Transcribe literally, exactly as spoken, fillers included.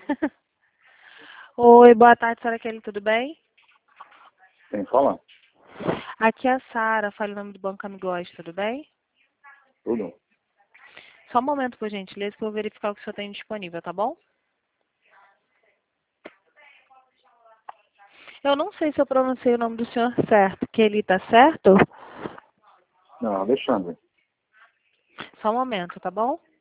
Oi, boa tarde, senhora Kelly, tudo bem? Quem fala? Aqui é a Sara, fala o nome do Banco Amigos, tudo bem? Tudo? Só um momento, por gentileza, que eu vou verificar o que o senhor tem disponível, tá bom? Eu não sei se eu pronunciei o nome do senhor certo. Kelly, tá certo? Não, Alexandre. Só um momento, tá bom?